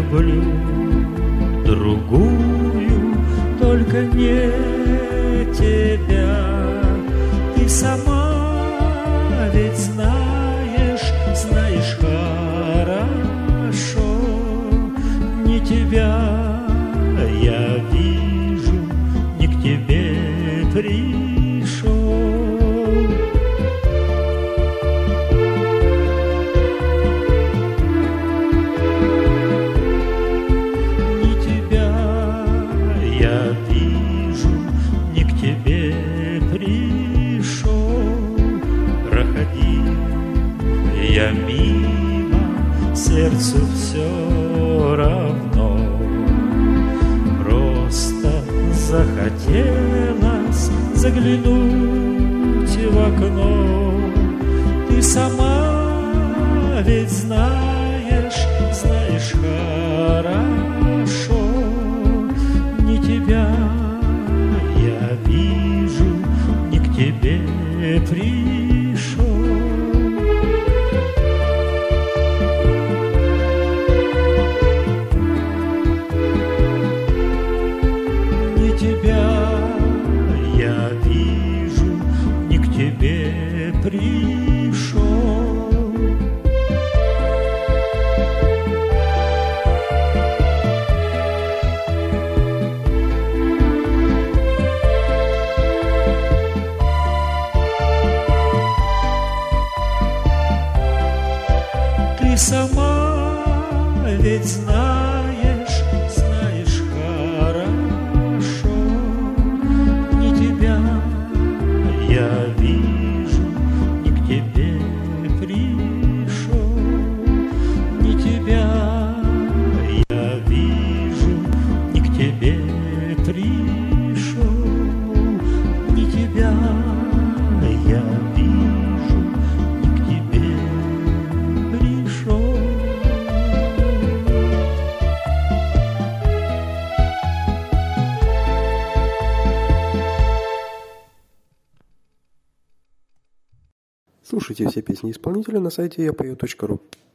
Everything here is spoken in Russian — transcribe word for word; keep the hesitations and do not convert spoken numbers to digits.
люблю другую, только не тебя. Ты сама ведь знаешь, знаешь хорошо, не тебя я вижу, не к тебе пришел. Не тебя я вижу, не к тебе пришел. Проходил я мимо, сердцу все равно. Просто захотелось заглянуть в окно. Ты сама ведь знаешь, знаешь хорошо, не тебя я вижу, не к тебе пришел. Не тебя я вижу, не к тебе пришел. Ты сама ведь знаешь, знаешь хорошо, не тебя я вижу, не к тебе пришел. Не тебя я вижу, не к тебе пришел. Не тебя я вижу, не к тебе пришел. Слушайте все песни исполнителя на сайте я пою точка ру.